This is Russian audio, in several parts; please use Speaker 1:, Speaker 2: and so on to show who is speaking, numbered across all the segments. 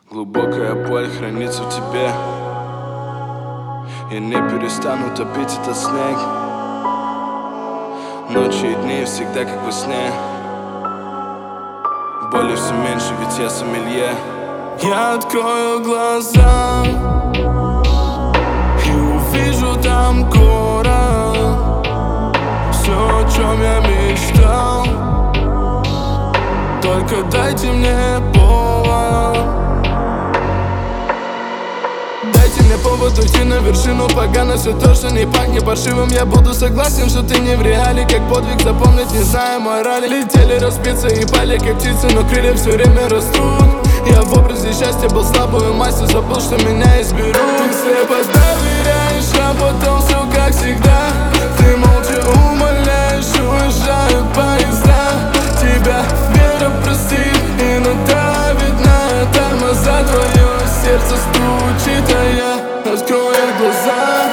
Speaker 1: Глубокая боль хранится в тебе. Я не перестану топить этот снег. Ночи и дни всегда как во сне. Боли все меньше, ведь я сомелье. Я открою глаза и увижу там город. Все, о чем я мечтал. Только дайте мне повод. Дайте мне повод уйти на вершину. Погано все то, что не пахнет паршивым. Я буду согласен, что ты не в реале. Как подвиг запомнить, не знаю морали. Летели разбиться и пали, как птицы, но крылья все время растут. Я в образе счастья был слабым, и мастер забыл, что меня изберут. Ты слепо доверяешь, а потом все как всегда. Ты молча умоляешь, уезжают поезда. Тебя вера простит и надавит на тормоза. Твое сердце стучит, а я открою глаза.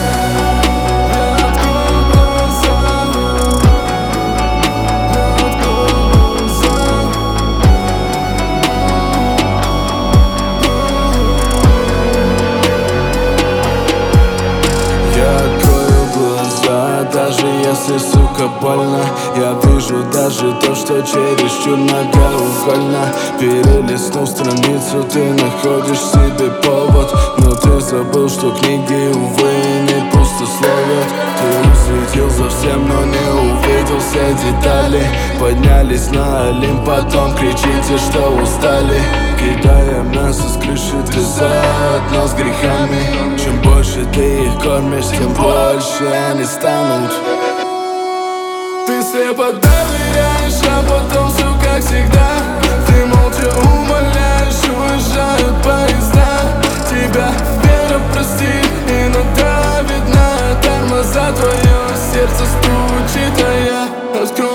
Speaker 1: Даже если, сука, больно, я вижу даже то, что чересчур многоугольно. Перелистнув страницу, ты находишь себе повод. Но ты забыл, что книги, увы, не пустословят. Ты усветил за всем, но не увидел все детали. Поднялись на Олимп, потом кричите, что устали. Кидаем нас из крыши, ты заодно с грехами. Чем больше ты их кормишь, тем больше они станут. Ты слепо доверяешь, а потом все как всегда. Ты молча умоляешь, уезжают поезда. Тебя вера простит и надавит на тормоза. Твое сердце стучит, а я открою